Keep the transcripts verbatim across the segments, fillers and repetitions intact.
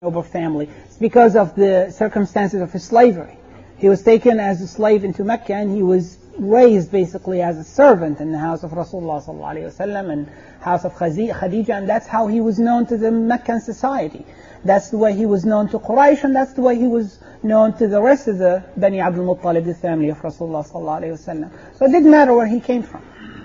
noble family. It's because of the circumstances of his slavery. He was taken as a slave into Mecca, and he was raised basically as a servant in the house of Rasulullah sallallahu alaihi wasallam and house of Khadija, and that's how he was known to the Meccan society. That's the way he was known to Quraysh, and that's the way he was known to the rest of the Bani Abdul Muttalib, the family of Rasulullah sallallahu alaihi wasallam. So it didn't matter where he came from.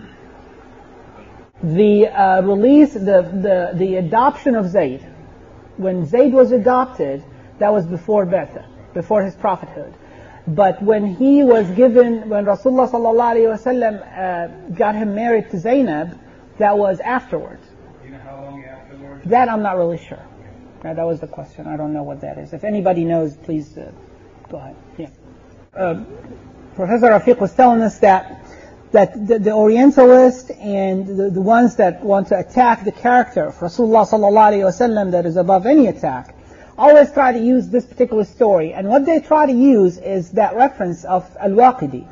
The uh, release, the, the, the adoption of Zayd, when Zayd was adopted, that was before Ba'tha, before his prophethood. But when he was given, when Rasulullah sallallahu alaihi wasallam uh, got him married to Zainab, that was afterwards. You know how long afterwards? That I'm not really sure. Uh, that was the question. I don't know what that is. If anybody knows, please uh, go ahead. Yeah. Uh, Professor Rafiq was telling us that that the, the Orientalists and the, the ones that want to attack the character of Rasulullah sallallahu alaihi wasallam that is above any attack, always try to use this particular story. And what they try to use is that reference of Al-Waqidi,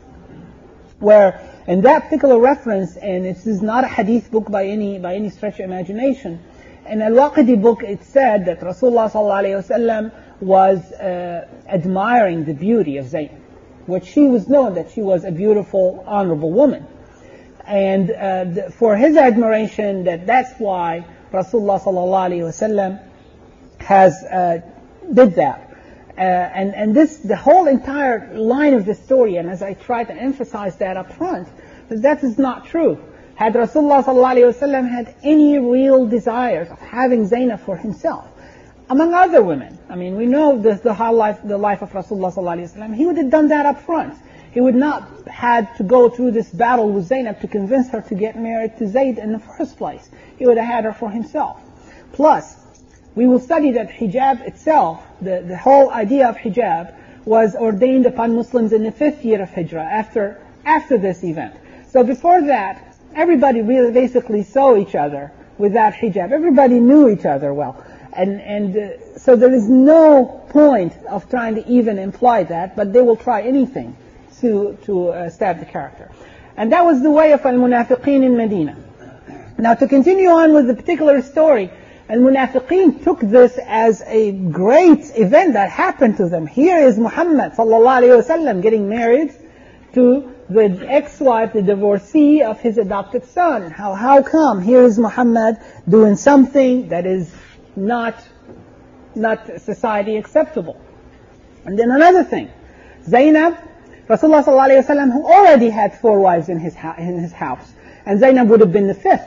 where in that particular reference, and this is not a hadith book by any by any stretch of imagination, in Al-Waqidi book it said that Rasulullah sallallahu alaihi wasallam was uh, admiring the beauty of Zaynab, which she was known that she was a beautiful, honorable woman. And uh, the, for his admiration, that that's why Rasulullah sallallahu alaihi wasallam has uh, did that. Uh, and, and this, the whole entire line of the story, and as I try to emphasize that up front, that that is not true. Had Rasulullah sallallahu alaihi wasallam had any real desires of having Zainab for himself, among other women, I mean, we know this, the whole life, the life of Rasulullah sallallahu alaihi wasallam, he would have done that up front. He would not had to go through this battle with Zainab to convince her to get married to Zayd in the first place. He would have had her for himself. Plus, we will study that hijab itself, the, the whole idea of hijab, was ordained upon Muslims in the fifth year of Hijrah, after, after this event. So before that, everybody really basically saw each other without hijab. Everybody knew each other well. And, and uh, so there is no point of trying to even imply that, but they will try anything to, to uh, stab the character. And that was the way of Al-Munafiqeen in Medina. Now to continue on with the particular story, Al-Munafiqeen took this as a great event that happened to them. Here is Muhammad sallallahu alaihi wasallam getting married to the ex-wife, the divorcee of his adopted son. How, how come? Here is Muhammad doing something that is not, not society acceptable. And then another thing, Zainab, Rasulullah sallallahu alaihi wasallam, who already had four wives in his, in his house, and Zainab would have been the fifth.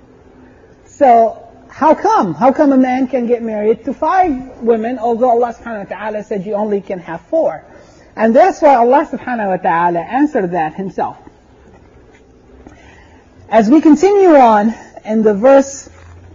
So, how come? How come a man can get married to five women, although Allah subhanahu wa ta'ala said you only can have four? And that's why Allah subhanahu wa ta'ala answered that himself. As we continue on in the verse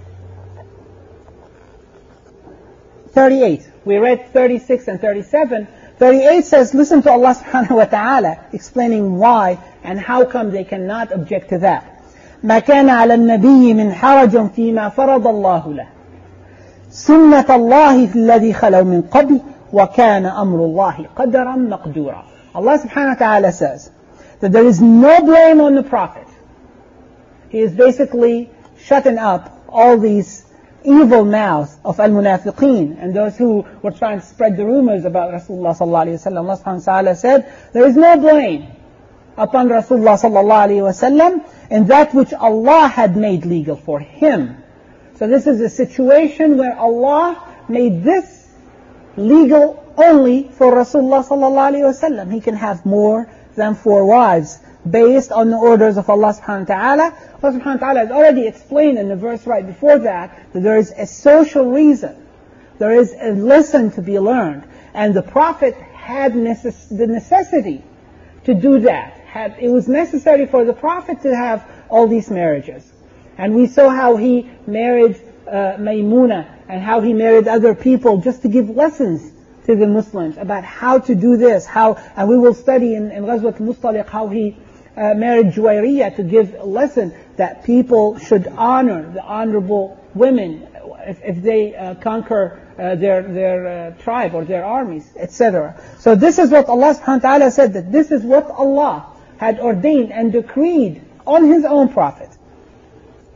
thirty-eight, we read thirty-six and thirty-seven. thirty-eight says, listen to Allah subhanahu wa ta'ala explaining why and how come they cannot object to that. ما كان على النبي من حرج فيما فرض الله له سنة الله الذي خلو من قبل وكان أمر الله قدرا مقدورا. Allah subhanahu wa ta'ala says that there is no blame on the Prophet. He is basically shutting up all these evil mouths of al-munafiqeen and those who were trying to spread the rumors about Rasulullah sallallahu alaihi wasallam. Allah subhanahu wa ta'ala said there is no blame upon Rasulullah sallallahu alaihi wasallam and that which Allah had made legal for him. So this is a situation where Allah made this legal only for Rasulullah sallallahu alaihi wasallam. He can have more than four wives based on the orders of Allah subhanahu wa ta'ala. Allah subhanahu wa ta'ala has already explained in the verse right before that that there is a social reason. There is a lesson to be learned. And the Prophet had necess- the necessity to do that. Had, it was necessary for the Prophet to have all these marriages. And we saw how he married uh, Maymuna and how he married other people just to give lessons to the Muslims about how to do this. How, and we will study in, in Ghazwat al-Mustaliq how he uh, married Juwayriyah to give a lesson that people should honor the honorable women if, if they uh, conquer uh, their, their uh, tribe or their armies, et cetera. So this is what Allah subhanahu wa ta'ala said, that this is what Allah had ordained and decreed on His own Prophet.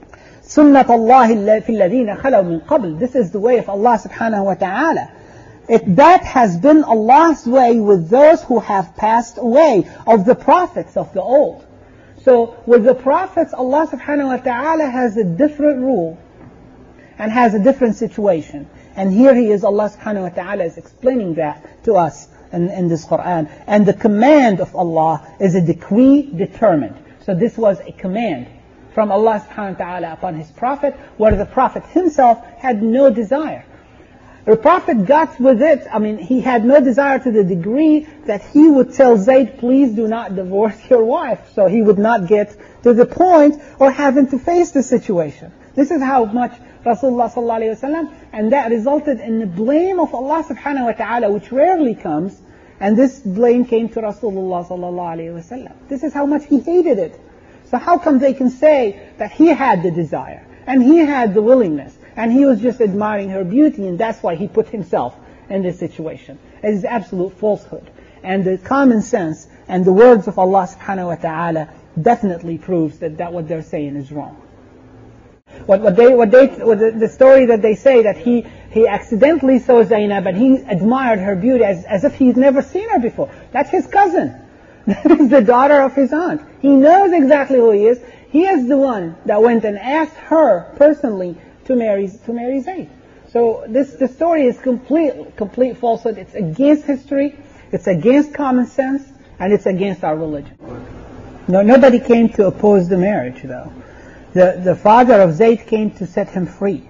سُنَّةَ اللَّهِ فِي الَّذِينَ خَلَوْا مِنْ قَبْلِ. This is the way of Allah subhanahu wa ta'ala. It, that has been Allah's way with those who have passed away, of the prophets of the old. So with the prophets, Allah subhanahu wa ta'ala has a different rule and has a different situation. And here he is, Allah subhanahu wa ta'ala is explaining that to us in, in this Quran. And the command of Allah is a decree determined. So this was a command from Allah subhanahu wa ta'ala upon his prophet, where the prophet himself had no desire. The prophet got with it, I mean, he had no desire to the degree that he would tell Zayd, please do not divorce your wife. So he would not get to the point or having to face the situation. This is how much Rasulullah sallallahu alayhi wa sallam, and that resulted in the blame of Allah subhanahu wa ta'ala, which rarely comes, and this blame came to Rasulullah sallallahu alayhi wa sallam. This is how much he hated it. So how come they can say that he had the desire, and he had the willingness, and he was just admiring her beauty, and that's why he put himself in this situation? It is absolute falsehood. And the common sense and the words of Allah subhanahu wa ta'ala definitely proves that, that what they're saying is wrong. What, what they, what they, what the, the story that they say that he, he accidentally saw Zainab and he admired her beauty as, as if he'd never seen her before. That's his cousin. That is the daughter of his aunt. He knows exactly who he is. He is the one that went and asked her personally to marry, to marry Zayd. So this, the story is complete, complete falsehood. It's against history, it's against common sense, and it's against our religion. No, nobody came to oppose the marriage, though. The, the father of Zayd came to set him free.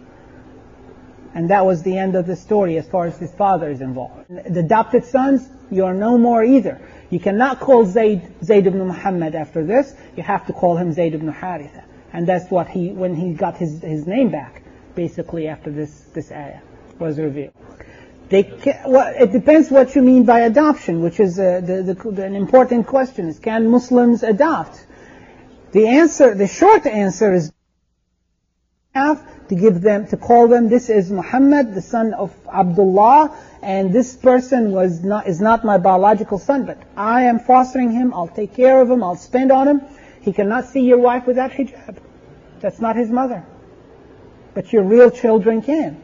And that was the end of the story as far as his father is involved. The adopted sons, you are no more either. You cannot call Zayd Zayd ibn Muhammad after this. You have to call him Zayd ibn Haritha. And that's what he, when he got his, his name back, basically after this, this ayah was revealed. They can, well, it depends what you mean by adoption, which is uh, the, the, the, an important question. Is can Muslims adopt? The answer, the short answer is have to give them, to call them, this is Muhammad, the son of Abdullah, and this person was not, is not my biological son, but I am fostering him, I'll take care of him, I'll spend on him. He cannot see your wife without hijab. That's not his mother. But your real children can.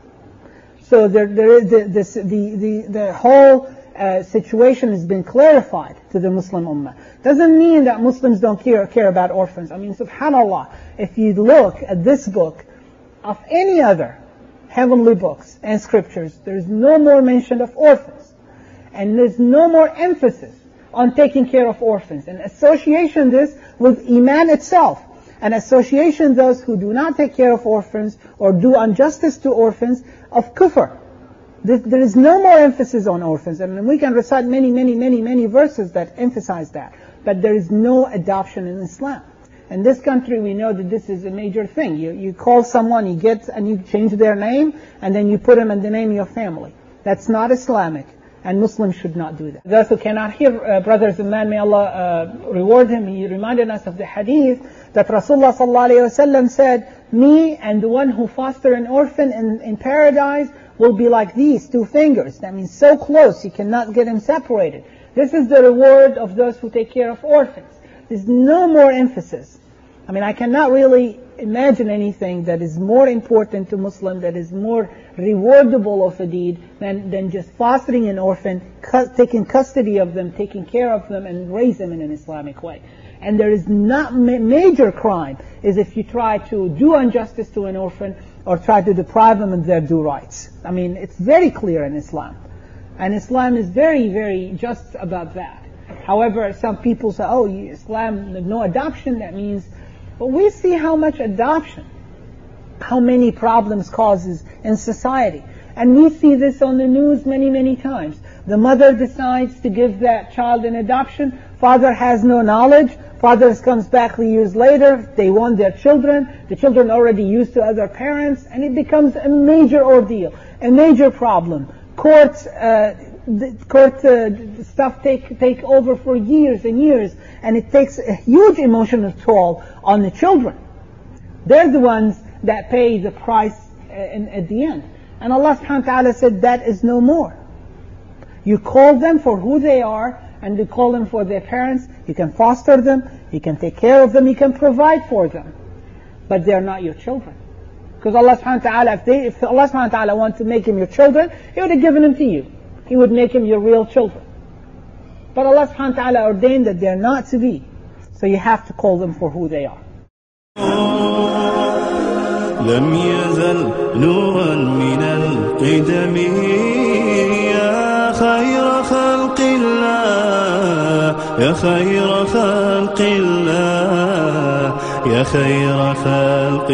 So there, there is the, this, the, the, the whole uh, situation has been clarified to the Muslim Ummah. Doesn't mean that Muslims don't care, care about orphans. I mean, subhanAllah, if you look at this book of any other heavenly books and scriptures, there's no more mention of orphans. And there's no more emphasis on taking care of orphans. And association this with Iman itself. And association those who do not take care of orphans or do injustice to orphans of kufr. There is no more emphasis on orphans. And we can recite many, many, many, many verses that emphasize that. But there is no adoption in Islam. In this country, we know that this is a major thing. You, you call someone, you get, and you change their name, and then you put them in the name of your family. That's not Islamic. And Muslims should not do that. Those who cannot hear, uh, brothers and man, may Allah uh, reward him. He reminded us of the hadith that Rasulullah sallallahu alayhi wa sallam said, me and the one who foster an orphan in, in paradise will be like these two fingers. That means so close, you cannot get them separated. This is the reward of those who take care of orphans. There's no more emphasis. I mean, I cannot really imagine anything that is more important to Muslim, that is more rewardable of a deed than, than just fostering an orphan, cu- taking custody of them, taking care of them, and raise them in an Islamic way. And there is not ma- major crime is if you try to do injustice to an orphan or try to deprive them of their due rights. I mean, it's very clear in Islam. And Islam is very, very just about that. However, some people say, oh, Islam, no adoption, that means... But we see how much adoption, how many problems causes in society. And we see this on the news many, many times. The mother decides to give that child an adoption. Father has no knowledge. Father comes back years later. They want their children. The children are already used to other parents. And it becomes a major ordeal, a major problem. Courts, uh, the court uh, stuff take take over for years and years, and it takes a huge emotional toll on the children. They're the ones that pay the price uh, in, at the end. And Allah subhanahu wa ta'ala said that is no more. You call them for who they are, and you call them for their parents. You can foster them, you can take care of them, you can provide for them. but they're not your children. Because Allah subhanahu wa ta'ala, if, they, if Allah subhanahu wa ta'ala wanted to make him your children, He would have given them to you. He would make him your real children. But Allah subhanahu wa ta'ala ordained that they're not to be. So you have to call them for who they are. لم يزل نورا من القدم يا خير خلق الله يا خير خلق الله يا خير خلق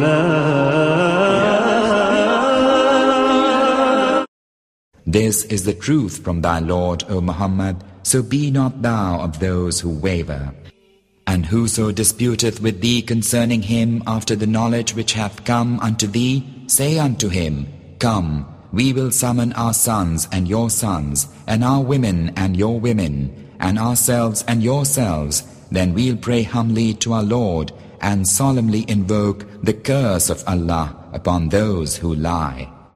الله. This is the truth from thy Lord, O Muhammad, so be not thou of those who waver. And whoso disputeth with thee concerning him after the knowledge which hath come unto thee, say unto him, Come, we will summon our sons and your sons, and our women and your women, and ourselves and yourselves, then we'll pray humbly to our Lord, and solemnly invoke the curse of Allah upon those who lie.